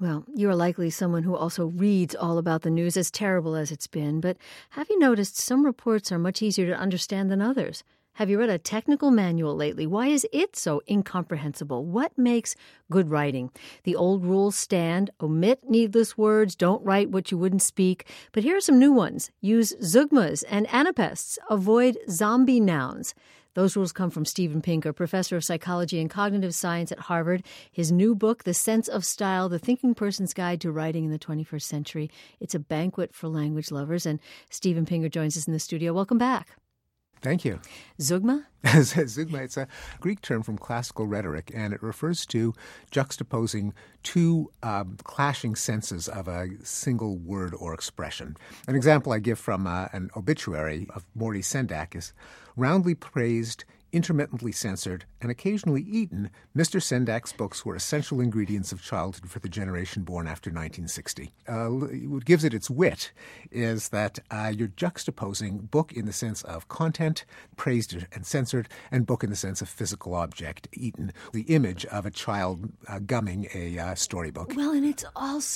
Well, you're likely someone who also reads all about the news, as terrible as it's been. But have you noticed some reports are much easier to understand than others? Have you read a technical manual lately? Why is it so incomprehensible? What makes good writing? The old rules stand: omit needless words, don't write what you wouldn't speak. But here are some new ones. Use zeugmas and anapaests. Avoid zombie nouns. Those rules come from Steven Pinker, professor of psychology and cognitive science at Harvard. His new book, The Sense of Style, The Thinking Person's Guide to Writing in the 21st Century. It's a banquet for language lovers. And Steven Pinker joins us in the studio. Welcome back. Thank you. Zeugma? Zeugma, it's a Greek term from classical rhetoric, and it refers to juxtaposing two clashing senses of a single word or expression. An example I give from an obituary of Morty Sendak is: roundly praised, intermittently censored, and occasionally eaten, Mr. Sendak's books were essential ingredients of childhood for the generation born after 1960. What gives it its wit is that you're juxtaposing book in the sense of content, praised and censored, and book in the sense of physical object, eaten, the image of a child gumming a storybook. Well, and it's a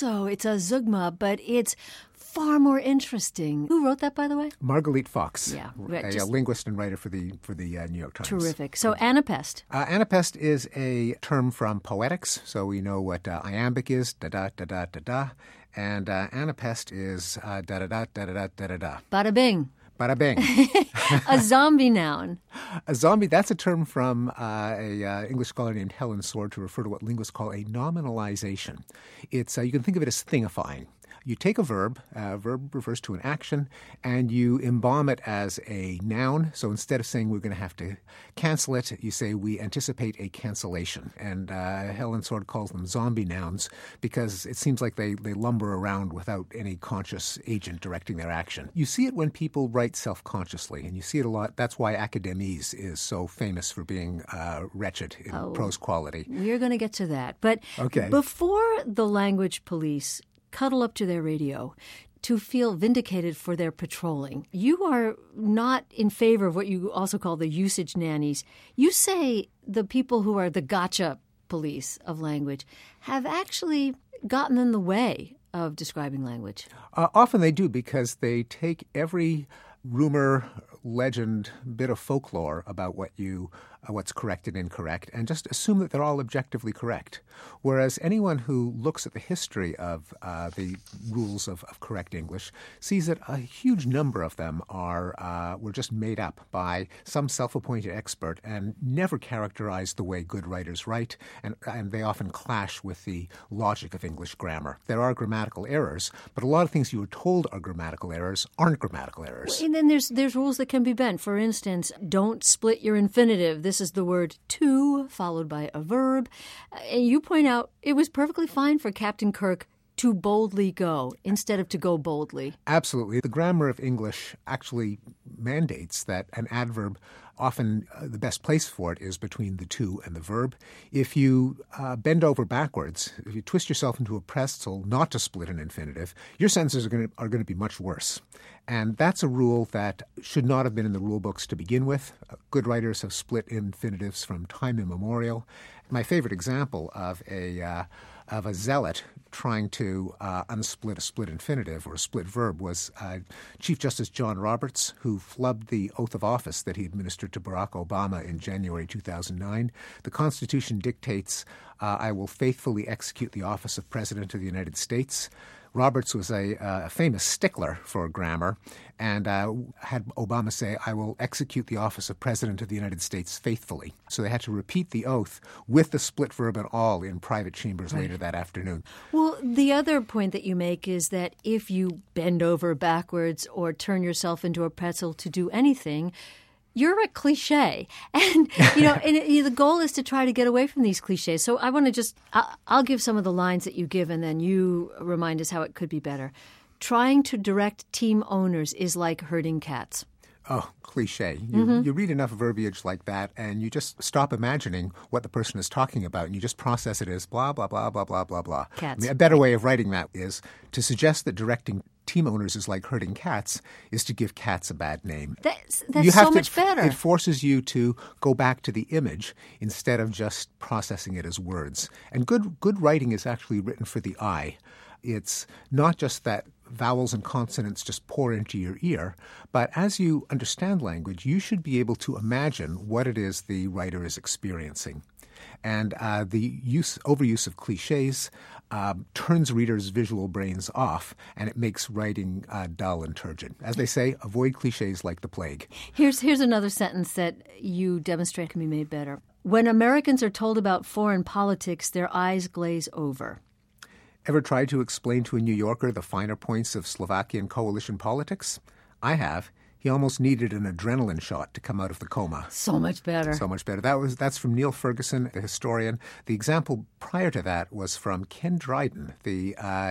zeugma, but it's far more interesting. Who wrote that, by the way? Margalit Fox, a linguist and writer for the New York Times. Terrific. So anapaest. Anapaest is a term from poetics, so we know what iambic is, da-da-da-da-da-da, and anapaest is da-da-da-da-da-da-da-da. Bada bing. Bada bing. A zombie noun. A zombie, that's a term from a English scholar named Helen Sword to refer to what linguists call a nominalization. It's you can think of it as thingifying. You take a verb refers to an action, and you embalm it as a noun. So instead of saying we're going to have to cancel it, you say we anticipate a cancellation. And Helen Sword calls them zombie nouns because it seems like they lumber around without any conscious agent directing their action. You see it when people write self-consciously, and you see it a lot. That's why Academese is so famous for being wretched in prose quality. We're going to get to that. But before the language police cuddle up to their radio to feel vindicated for their patrolling, you are not in favor of what you also call the usage nannies. You say the people who are the gotcha police of language have actually gotten in the way of describing language. Often they do, because they take every rumor, legend, bit of folklore about what's correct and incorrect, and just assume that they're all objectively correct. Whereas anyone who looks at the history of the rules of correct English sees that a huge number of them were just made up by some self-appointed expert and never characterized the way good writers write, and they often clash with the logic of English grammar. There are grammatical errors, but a lot of things you were told are grammatical errors aren't grammatical errors. And then there's rules that can be bent. For instance, don't split your infinitive. This is the word to, followed by a verb. And you point out it was perfectly fine for Captain Kirk to boldly go instead of to go boldly. Absolutely. The grammar of English actually mandates that an adverb, often the best place for it is between the to and the verb. If you bend over backwards, if you twist yourself into a pretzel not to split an infinitive, your sentences are going to be much worse. And that's a rule that should not have been in the rule books to begin with. Good writers have split infinitives from time immemorial. My favorite example of a zealot trying to unsplit a split infinitive or a split verb was Chief Justice John Roberts, who flubbed the oath of office that he administered to Barack Obama in January 2009. The Constitution dictates, I will faithfully execute the office of President of the United States. Roberts was a famous stickler for grammar and had Obama say, I will execute the office of President of the United States faithfully. So they had to repeat the oath with the split verb and all in private chambers later that afternoon. Well, the other point that you make is that if you bend over backwards or turn yourself into a pretzel to do anything, you're a cliche. And, the goal is to try to get away from these cliches. So I want to I'll give some of the lines that you give, and then you remind us how it could be better. Trying to direct team owners is like herding cats. Oh, cliche. You read enough verbiage like that, and you just stop imagining what the person is talking about, and you just process it as blah, blah, blah, blah, blah, blah, blah. Cats. I mean, a better way of writing that is to suggest that directing team owners is like herding cats is to give cats a bad name. That's so much better. It forces you to go back to the image instead of just processing it as words. And good writing is actually written for the eye. It's not just that vowels and consonants just pour into your ear, but as you understand language, you should be able to imagine what it is the writer is experiencing. And the overuse of cliches turns readers' visual brains off, and it makes writing dull and turgid. As they say, avoid cliches like the plague. Here's another sentence that you demonstrate can be made better. When Americans are told about foreign politics, their eyes glaze over. Ever tried to explain to a New Yorker the finer points of Slovakian coalition politics? I have. He almost needed an adrenaline shot to come out of the coma. So much better. So much better. That's from Neil Ferguson, the historian. The example prior to that was from Ken Dryden, the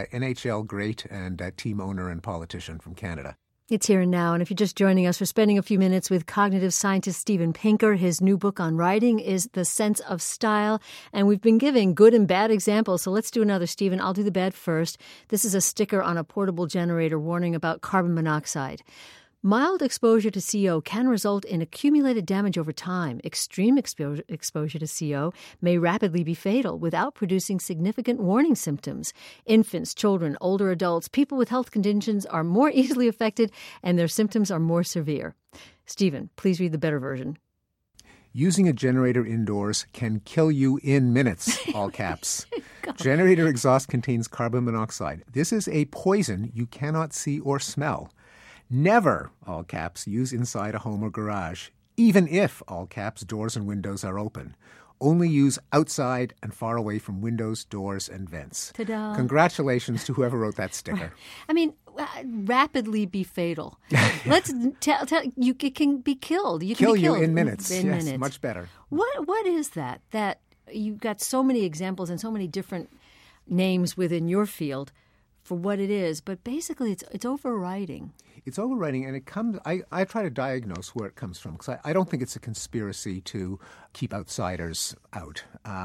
NHL great and team owner and politician from Canada. It's Here and Now, and if you're just joining us, we're spending a few minutes with cognitive scientist Steven Pinker. His new book on writing is The Sense of Style, and we've been giving good and bad examples, so let's do another, Steven. I'll do the bad first. This is a sticker on a portable generator warning about carbon monoxide. Mild exposure to CO can result in accumulated damage over time. Extreme exposure to CO may rapidly be fatal without producing significant warning symptoms. Infants, children, older adults, people with health conditions are more easily affected and their symptoms are more severe. Steven, please read the better version. Using a generator indoors can kill you in minutes, all caps. Generator exhaust contains carbon monoxide. This is a poison you cannot see or smell. Never, all caps, use inside a home or garage, even if, all caps, doors and windows are open. Only use outside and far away from windows, doors, and vents. Ta-da. Congratulations to whoever wrote that sticker. I mean, rapidly be fatal. Let's tell you, it can be killed. You can kill be killed you in minutes. In yes, minutes. Much better. What is that? That you've got so many examples and so many different names within your field for what it is, but basically it's overriding. It's overriding, and it comes. I try to diagnose where it comes from because I don't think it's a conspiracy to keep outsiders out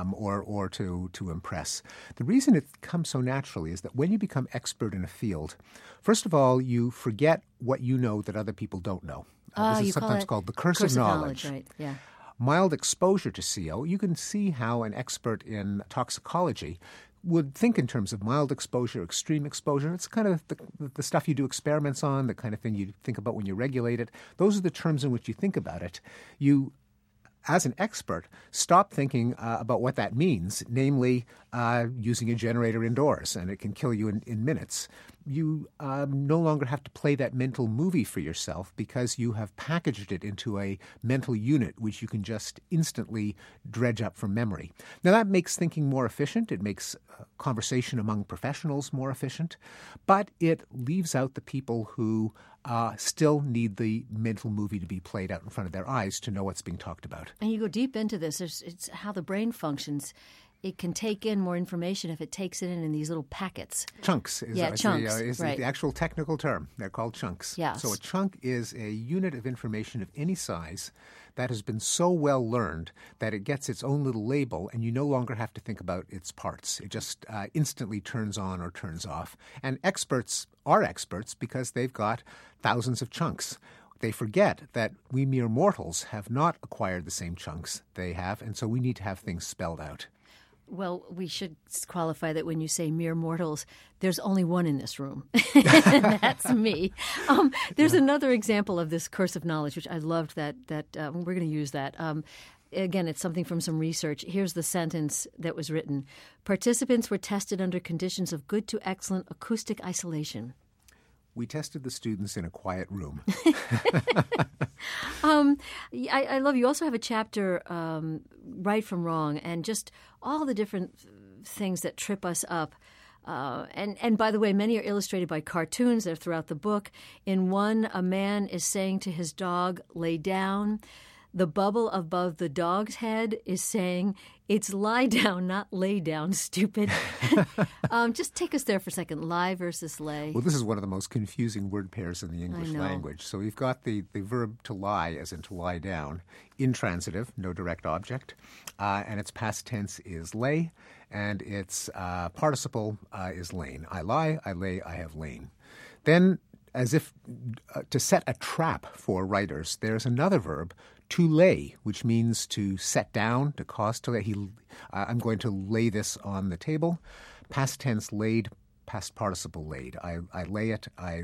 or to impress. The reason it comes so naturally is that when you become expert in a field, first of all, you forget what you know that other people don't know. This is sometimes called the curse of knowledge. Right? Yeah. Mild exposure to CO, you can see how an expert in toxicology would think in terms of mild exposure, extreme exposure. It's kind of the stuff you do experiments on, the kind of thing you think about when you regulate it. Those are the terms in which you think about it. You, as an expert, stop thinking about what that means, namely using a generator indoors, and it can kill you in minutes. You no longer have to play that mental movie for yourself because you have packaged it into a mental unit which you can just instantly dredge up from memory. Now, that makes thinking more efficient. It makes conversation among professionals more efficient, but it leaves out the people who still need the mental movie to be played out in front of their eyes to know what's being talked about. And you go deep into this. It's how the brain functions. It can take in more information if it takes it in these little packets. Chunks is right. the actual technical term. They're called chunks. Yes. So a chunk is a unit of information of any size that has been so well learned that it gets its own little label and you no longer have to think about its parts. It just instantly turns on or turns off. And experts are experts because they've got thousands of chunks. They forget that we mere mortals have not acquired the same chunks they have, and so we need to have things spelled out. Well, we should qualify that when you say mere mortals, there's only one in this room, and that's me. There's another example of this curse of knowledge, which I loved that we're going to use that. Again, it's something from some research. Here's the sentence that was written. Participants were tested under conditions of good to excellent acoustic isolation. We tested the students in a quiet room. I love you. Also have a chapter, Right from Wrong, and just all the different things that trip us up. And by the way, many are illustrated by cartoons. They're throughout the book. In one, a man is saying to his dog, lay down. The bubble above the dog's head is saying, it's lie down, not lay down, stupid. Just take us there for a second. Lie versus lay. Well, this is one of the most confusing word pairs in the English language. So we've got the verb to lie, as in to lie down, intransitive, no direct object, and its past tense is lay, and its participle is lain. I lie, I lay, I have lain. Then, as if to set a trap for writers, there's another verb, to lay, which means to set down, to cause to lay. I'm going to lay this on the table. Past tense laid, past participle laid. I lay it, I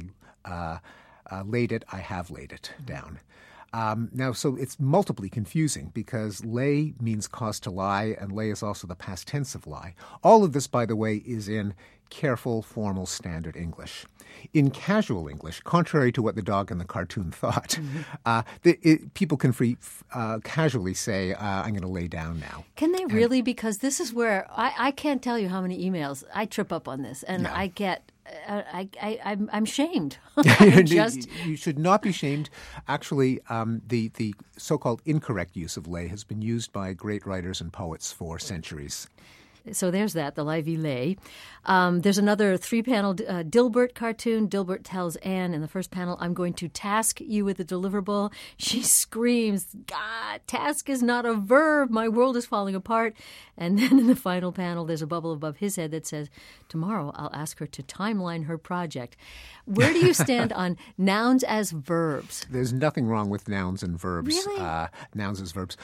laid it, I have laid it down. Now, so it's multiply confusing because lay means cause to lie, and lay is also the past tense of lie. All of this, by the way, is in careful, formal, standard English. In casual English, contrary to what the dog in the cartoon thought, people can casually say, I'm going to lay down now. Can they really? Because this is where I can't tell you how many emails I trip up on this, and I get I'm shamed. You should not be shamed. Actually, the so-called incorrect use of lay has been used by great writers and poets for centuries. So there's that, the lie v lay. There's another 3-panel Dilbert cartoon. Dilbert tells Anne in the first panel, I'm going to task you with a deliverable. She screams, God, task is not a verb. My world is falling apart. And then in the final panel, there's a bubble above his head that says, tomorrow I'll ask her to timeline her project. Where do you stand on nouns as verbs? There's nothing wrong with nouns and verbs. Really? Nouns as verbs.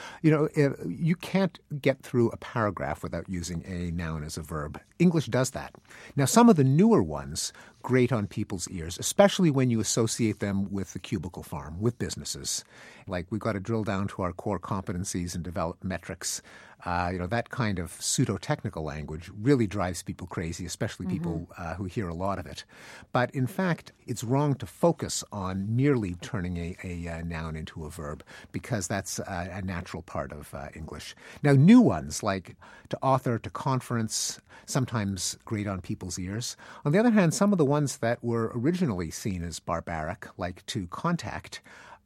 You can't get through a paragraph without using a noun as a verb. English does that. Now, some of the newer ones grate on people's ears, especially when you associate them with the cubicle farm, with businesses. Like, we've got to drill down to our core competencies and develop metrics. That kind of pseudo-technical language really drives people crazy, especially people who hear a lot of it. But in fact, it's wrong to focus on merely turning a noun into a verb, because that's a natural part of English. Now, new ones like to author, to conference, sometimes grate on people's ears. On the other hand, some of the ones that were originally seen as barbaric, like to contact,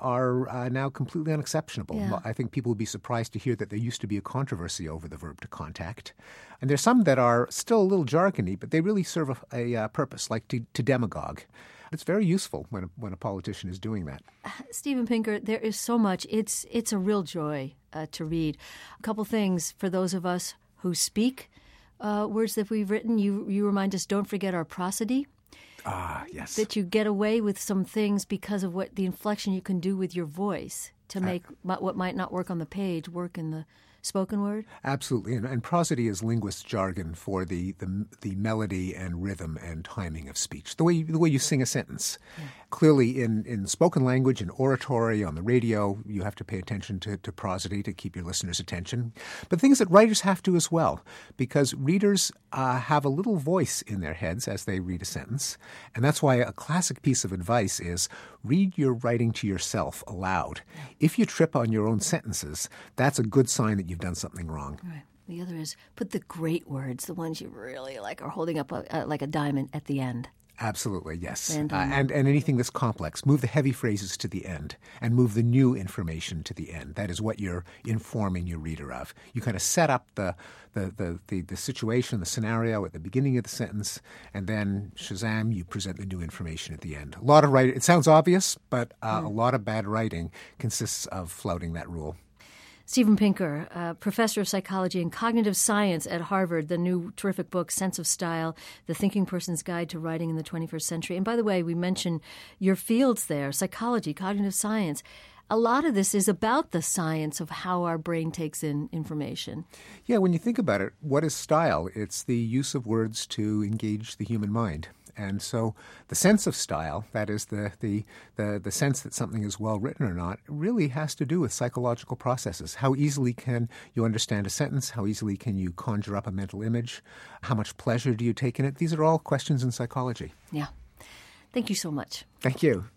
are now completely unexceptionable. Yeah. I think people would be surprised to hear that there used to be a controversy over the verb to contact. And there's some that are still a little jargony, but they really serve a purpose, like to demagogue. It's very useful when a politician is doing that. Steven Pinker, there is so much. It's a real joy to read. A couple things for those of us who speak words that we've written. You remind us, don't forget our prosody. Ah, yes. That you get away with some things because of what the inflection you can do with your voice to make what might not work on the page work in the spoken word? Absolutely. And prosody is linguist jargon for the melody and rhythm and timing of speech, the way you sing a sentence. Yeah. Clearly, in spoken language, in oratory, on the radio, you have to pay attention to prosody to keep your listeners' attention. But things that writers have to as well, because readers have a little voice in their heads as they read a sentence. And that's why a classic piece of advice is read your writing to yourself aloud. If you trip on your own sentences, that's a good sign that you've done something wrong. Right. The other is put the great words, the ones you really like, are holding up like a diamond at the end. Absolutely, yes. And anything that's complex. Move the heavy phrases to the end and move the new information to the end. That is what you're informing your reader of. You kind of set up the situation, the scenario at the beginning of the sentence, and then, shazam, you present the new information at the end. A lot of writing, it sounds obvious, but a lot of bad writing consists of flouting that rule. Steven Pinker, professor of psychology and cognitive science at Harvard, the new terrific book, Sense of Style, The Thinking Person's Guide to Writing in the 21st Century. And by the way, we mentioned your fields there, psychology, cognitive science. A lot of this is about the science of how our brain takes in information. Yeah, when you think about it, what is style? It's the use of words to engage the human mind. And so the sense of style, that is the sense that something is well written or not, really has to do with psychological processes. How easily can you understand a sentence? How easily can you conjure up a mental image? How much pleasure do you take in it? These are all questions in psychology. Yeah. Thank you so much. Thank you.